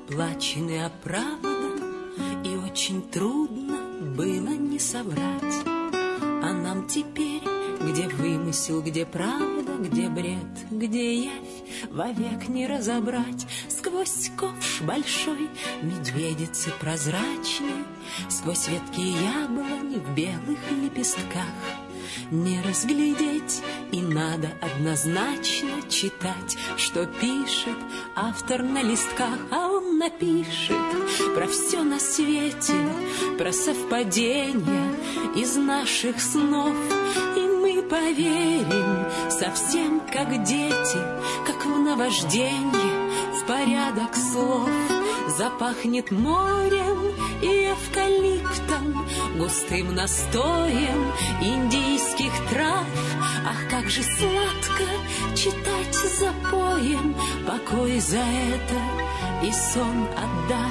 оплачен и оправдан, и очень трудно было не соврать. А нам теперь, где вымысел, где правда, где бред, где явь, вовек не разобрать. Сквозь ковш большой медведицы прозрачной, сквозь ветки яблони в белых лепестках не разглядеть, и надо однозначно читать, что пишет автор на листках. А он напишет про все на свете, про совпадения из наших снов. И мы поверим совсем как дети, как в наважденье, в порядок слов. Запахнет морем и эвкалиптом, густым настоем индийских трав. Ах, как же сладко читать запоем, покой за это и сон отдав.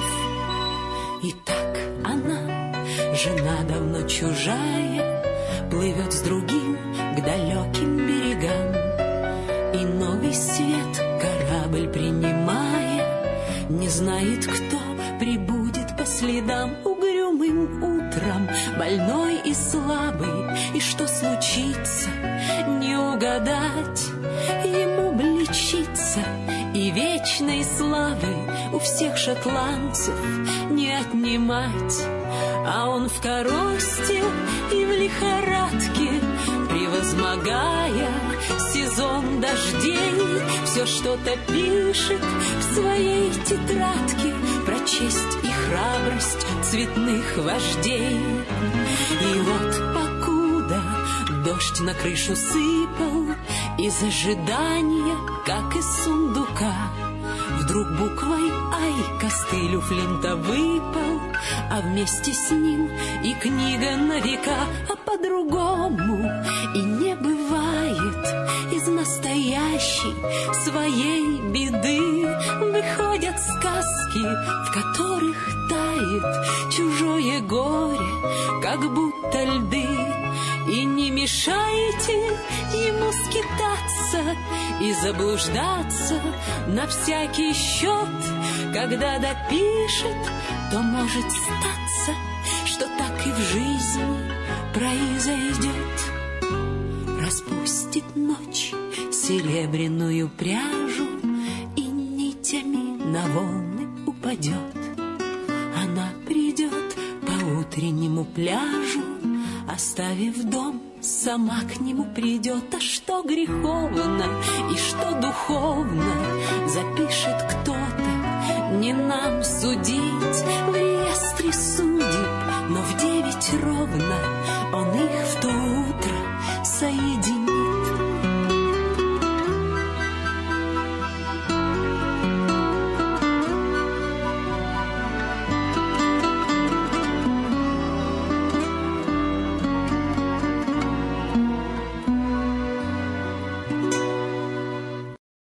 И так она, жена давно чужая, плывет с другим к далеким берегам. И новый свет корабль принимая, не знает, кто прибудет по следам. Угрюмым утром, больной и слабый, и что случится, не угадать. Ему блечиться, и вечной славы у всех шотландцев не отнимать. А он в коросте и в лихорадке, превозмогая сезон дождей, все что-то пишет в своей тетрадке про честь и храбрость цветных вождей. И вот покуда дождь на крышу сыпал, из ожидания, как из сундука, вдруг буквой «Ай» костыль у Флинта выпал, а вместе с ним и книга на века. А по-другому и не бывает. Из настоящей своей беды выходят сказки, в которых тает чужое горе, как будто льды. И не мешайте ему скитаться и заблуждаться на всякий счет. Когда допишет, то может статься, что так и в жизни произойдет. Распустит ночь серебряную пряжу и нитями на волны упадет. Она придет по утреннему пляжу, оставив дом, сама к нему придет. А что греховно и что духовно запишет кто-то, не нам судить. В реестре суд